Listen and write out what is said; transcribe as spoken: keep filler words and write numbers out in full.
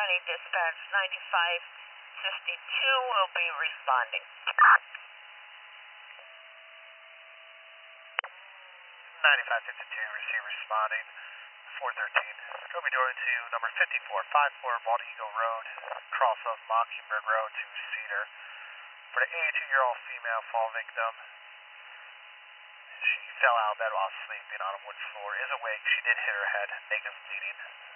County Dispatch ninety-five fifty-two will be responding. ninety-five fifty-two, receive responding. four thirteen. Copy door to number fifty-four fifty-four Bald Eagle Road, cross of Mockingbird Road to Cedar. For the eighty-two-year-old female fall victim, she fell out of bed while sleeping on a wood floor, is awake. She did hit her head, negative bleeding.